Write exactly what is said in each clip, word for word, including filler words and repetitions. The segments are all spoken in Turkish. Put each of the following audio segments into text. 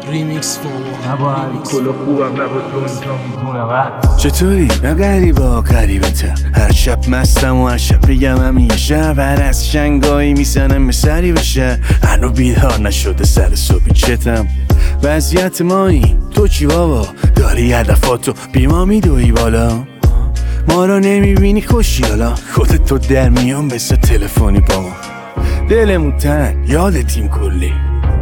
ریمیکس فور نباید کلا خوبم نباید دونیتا میکنم. چطوری؟ نه غریبه ها غریبه تر. هر شب مستم و هر شب بگم همیشه بر از شنگایی میزنم به سری بشه. هنو بیدار نشده سر صبحی چتم وضعیت مایی. تو چی بابا؟ داری هدفاتو بیما میدوی بالا، ما رو نمیبینی خوشی حالا خودت تو در میان بسه تلفنی با ما. دلمون تنگ یادتیم کلی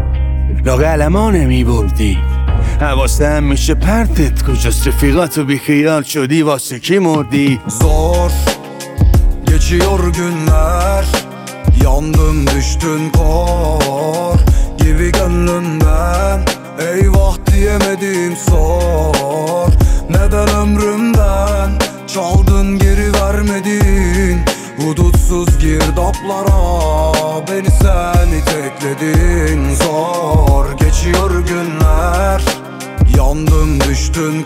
لاغل ما نمیبردی. حواستم میشه پرتت kocası رفیقاتو بیخیال شدی واسه کی مردی. Zor geçiyor günler, yandım düştün kor gibi gönlümden. Eyvah diyemedim sor, neden ömrümden çaldın geri vermedin. Hudutsuz girdaplara beni sen itekledin. Zor geçiyor günler, yandım düştün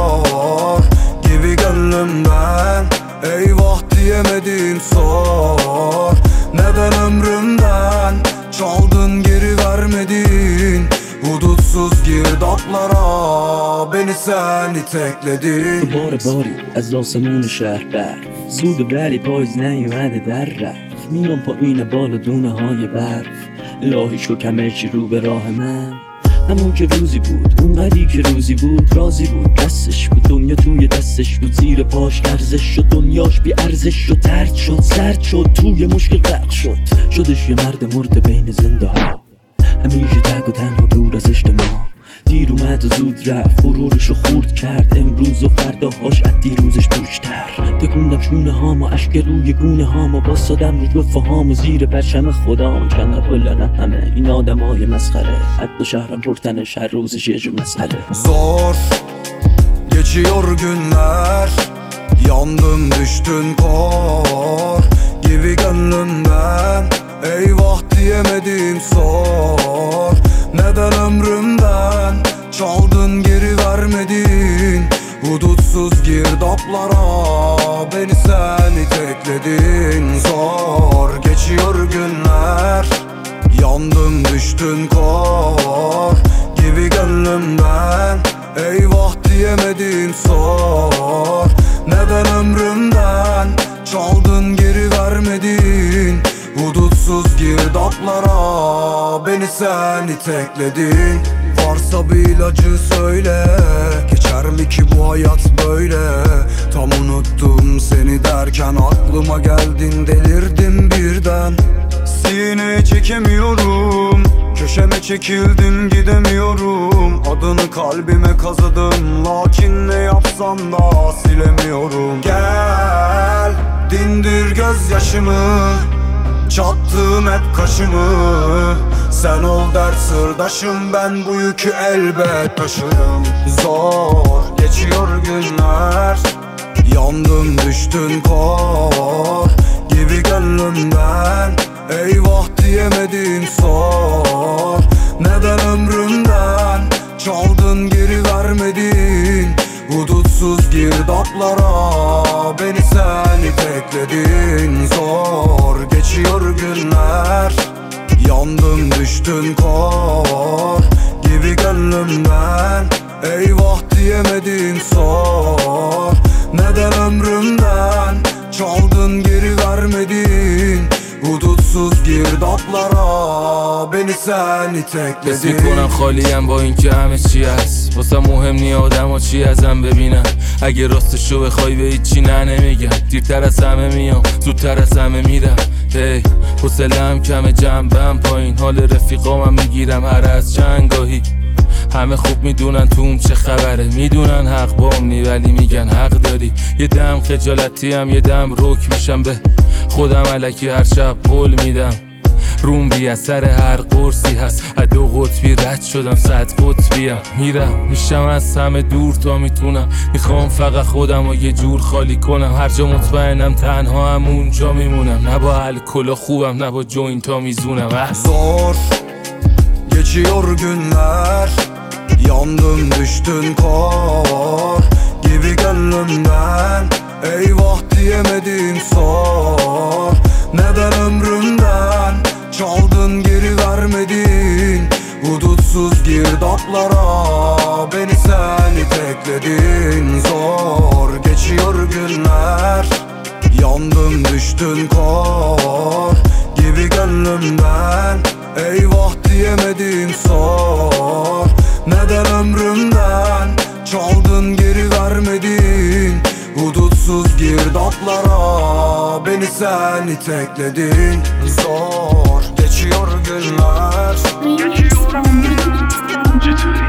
kor gibi gönlümden. Eyvah diyemedim sor, neden ömrümden çaldın geri vermedin. Hudutsuz girdaplara beni sen itekledin. بار باری از آسمون شهر برف زود ولی پاییز نیومده در رفت. میام پایین بالا دونه های برف الهی شو کمرچی رو به راه من. همون که روزی بود اونقدی که روزی بود رازی بود دستش بود دنیا توی دستش بود زیر پاش لرزش شد دنیاش بی ارزش شد ترد شد سرد شد توی مشکل غرق شد شدش یه مرد مرد بین زنده ها همیشه تک و تنها دور از اجتماع. دیر اومد و زود رفت غرورشو خورد کرد امروز و فرداهاش از دیروزش پشتر. تکوندم شونه هام و اشک روی گونه هام و باستادم رو جفه هام و زیر پرچم خدام. چند پلنه همه این آدم های مسخره حتی شهرم پرتنش هر روزش یه جو مسئله. Zor geçiyor günler, yandım düştün kor gibi gönlümden. Eyvah diyemedim sor, neden ömrümden çaldın geri vermedin. Hudutsuz girdaplara beni sen itekledin. Zor geçiyor günler, yandım düştün kor gibi gönlümden. Eyvah diyemedim sor, neden ömrümden çaldın geri vermedin. Hudutsuz girdaplara beni sen itekledin. Varsa bir ilacı söyle, geçer mi ki bu hayat böyle. Tam unuttum seni derken aklıma geldin, delirdim birden. Sineye çekemiyorum, köşeme çekildim gidemiyorum. Adını kalbime kazıdım lakin ne yapsam da silemiyorum. Gel dindir gözyaşımı, çattım hep kaşımı. Sen ol dert sırdaşım, ben bu yükü elbet taşırım. Zor geçiyor günler, yandım düştün kor gibi gönlümden. Eyvah diyemedim sor, neden ömrümden çaldın geri vermedin. Hudutsuz girdaplara beni sen itekledin. Zor geçiyor günler, yandım düştün kor gibi gönlümden. Eyvah diyemedim sor, neden ömrümden çaldın geri vermedin. Hudutsuz girdaplara beni sen itekledin. حس میکنم خالیم با اینکه همه چی هست واسه مهم نی آدم ها چی ازم ببینن. اگه راستشو بخوای به هیچی نه نمیگم. دیرتر از همه میام زودتر از همه میرم. هی حوصله‌ام کمه جنبم پایین حال رفیقامم میگیرم هر از چندگاهی. همه خوب میدونن توم چه خبره، میدونن حق بامنی ولی میگن حق داری. یه دم خجالتی هم یه دم رک میشم به خودم الکی هر شب قول میدم. روم بی اثر هر قرصی هست از دو قطبی رد شدم صد قطبیم. میرم میشم از همه دور تا میتونم. میخوام فقط خودم رو یه جور خالی کنم. هر جا مطمئنم تنها هم اونجا میمونم. نه با الکل خوبم نه با جوینتا میزونم. Zor geçiyor günler, yandım düştün kor gibi gönlümden. Eyvah diyemedim sor, neden ömrümden çaldın geri vermedin. Hudutsuz girdaplara Yandım düştün kor gibi gönlümden. Eyvah diyemedim sor. Neden ömrümden çaldın geri vermedin? Hudutsuz girdaplara beni sen itekledin. Zor geçiyor günler. Cetuli